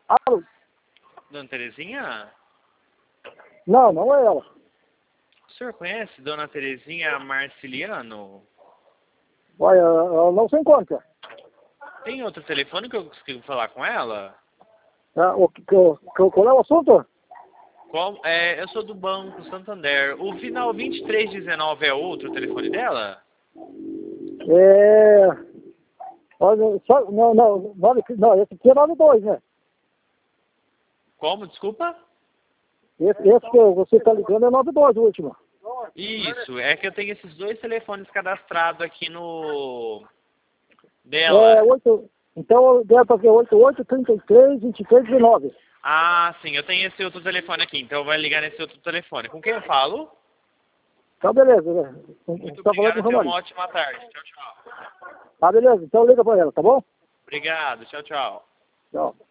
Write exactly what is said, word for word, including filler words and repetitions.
Alô? Dona Terezinha? Não, não é ela. O senhor conhece Dona Terezinha Marciliano? Olha, ela não se encontra. Tem outro telefone que eu consigo falar com ela? Ah, o, que, que, qual é o assunto? Qual? É, eu sou do Banco Santander. O final vinte e três dezenove é outro telefone dela? É... Olha, só, não, não, nove, não, esse aqui é nove dois, né? Como? Desculpa? Esse, esse que você está ligando é nove dois, o último. Isso, é que eu tenho esses dois telefones cadastrados aqui no... É, dela. oito, então deve fazer oito oito, trinta e três, vinte e três, dezenove. Ah, sim, eu tenho esse outro telefone aqui, então vai ligar nesse outro telefone. Com quem eu falo? Tá, beleza, né? Muito Você tá falando com obrigado, o tenha uma Romário. ótima tarde. Tchau, tchau. Tá, beleza, então liga pra ela, tá bom? Obrigado, tchau, tchau. Tchau.